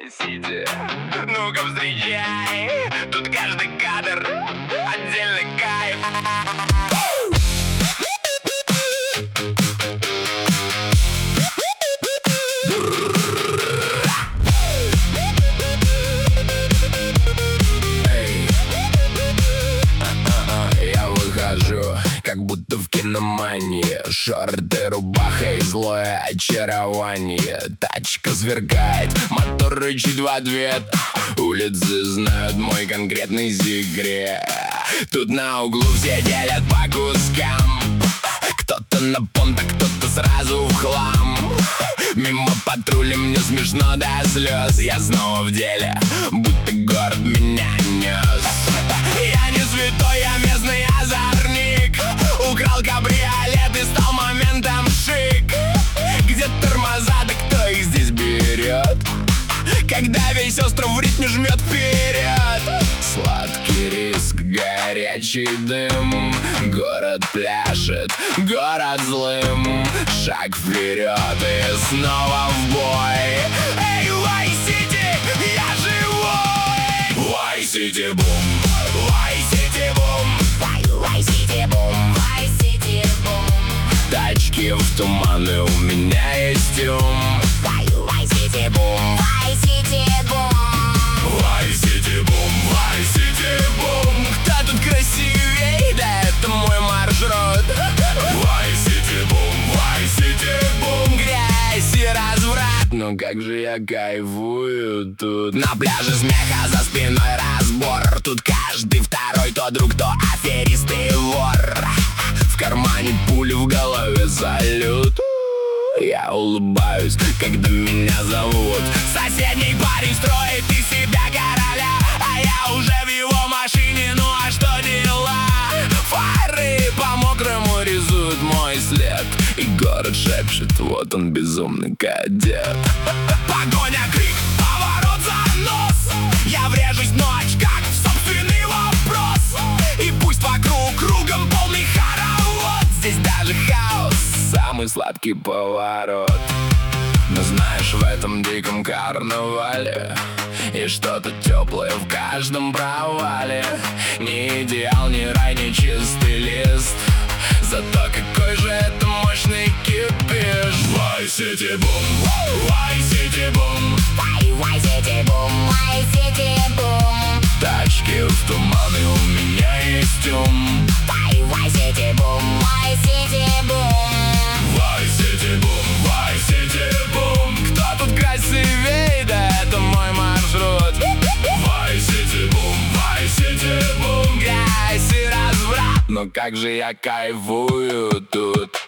Вай-Сити. Ну-ка встречай, тут каждый кадр отдельный кайф. Я выхожу, как будто в киномании. Шорты, рубаха и злое очарование. Тачка сверкает, мотор рычит в ответ. Улицы знают мой конкретный секрет. Тут на углу все делят по кускам. Кто-то на понтах, кто-то сразу в хлам. Мимо патруля, мне смешно до слез. Я снова в деле, будто город меня нес. Я не святой, я местный озорник. Украл кабриолет и стал моментом шик. Где тормоза, да кто их здесь берет? Когда весь остров в ритме жмет вперед. Сладкий риск, горячий дым. Город пляшет, город злым. Шаг вперед и снова в бой. Эй, Вай-Сити, я живой! Вай-Сити бум, Вай-Сити бум, Вай-Сити бум, Вай-Сити бум. Тачки в туман, и у меня есть ум. Вай-Сити бум, Вай-Сити бум. Вай-Сити бум, Вай-Сити бум. Кто тут красивей? Да это мой маршрут. Вай-Сити бум, Вай-Сити бум. Грязь и разврат, но как же я кайфую тут. На пляже смеха, за спиной разбор. Тут каждый второй то друг, то аферист и вор. В кармане пули, в голове салют. Я улыбаюсь, когда меня зовут. Соседний парень строит из себя короля, а я уже в его машине, ну а что дела? Фары по мокрому рисуют мой след. И город шепчет, вот он безумный кадет. Погоня, крик, поворот, занос. Я врежусь в ночь, как в собственный вопрос. И пусть вокруг кругом полный хоровод. Здесь даже хаос, самый сладкий поворот. Но знаешь, в этом диком карнавале и что-то теплое в каждом провале. Не идеал, не рай, не чистый лист. Зато какой же это мощный кипиш. Вай-Сити бум, Вай-Сити бум, Вай-Сити бум, Вай-Сити бум. Тачки в туман, и у меня есть ум. Вай-Сити бум, Вай-Сити бум. Вай-Сити бум, Вай-Сити бум. Кто тут красивей? Да это мой маршрут. Вай-Сити бум, Вай-Сити бум. Грязь и разврат, но как же я кайфую тут.